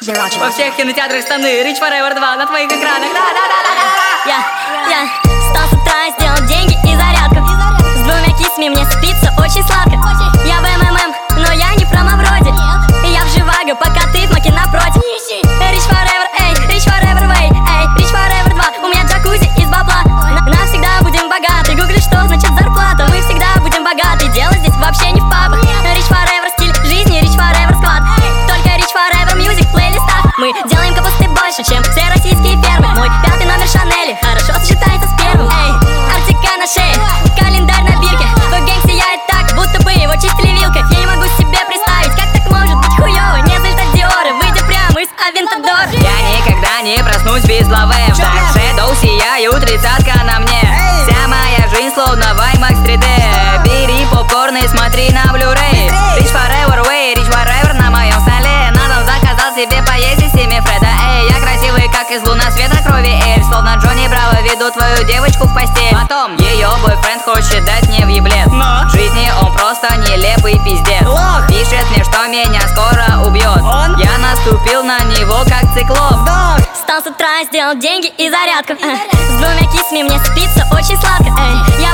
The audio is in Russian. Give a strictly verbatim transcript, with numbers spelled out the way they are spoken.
Во всех кинотеатрах страны Rich Forever два на твоих экранах. Да-да-да-да-да. Я, я встал с утра и сделал деньги и зарядку. С двумя кисми мне спится очень сладко. Я в МММ, но я не промо вроде. Я в Живаго, пока ты в Маке напротив. Rich Forever, эй, Rich Forever way, эй, Rich Forever два. У меня джакузи из бабла. На- Навсегда будем богаты. Гугли, что значит зарплата. Мы всегда будем богаты. Дело здесь вообще не в пабах. Rich Forever стиль жизни, Rich Forever склад. Только Rich Forever music в плейлистах. Мы делаем капусты больше, чем все российские фермы. Мой пятый номер Шанели хорошо сочетается с первым. Эй, артика на шее, календарь на бирке. Твой гэнг сияет так, будто бы его чистили вилкой. Я не могу себе представить, как так может быть хуёво. Не зальта Диора, выйдя прямо из Авентадора. Я никогда не проснусь без лавы. В Dark Shadow сияю, тридцатка на мне. Вся моя жизнь словно в IMAX три дэ. Бери попкорн и смотри на Blu-ray. Rich Forever way, Rich Forever на моем столе. Надо заказал себе поесть из семи Фреда. Эй, я красивый, как из луна-света крови Эль. Словно Джонни Браво веду твою девочку в постель. Потом ее бойфренд хочет дать мне въеблет. В жизни он просто нелепый пиздец. Пишет мне, что меня скоро убьет. Я наступил на него как циклоп. Встал с утра и сделал деньги и зарядку. Э, С двумя кисми мне спится очень сладко. Эй, я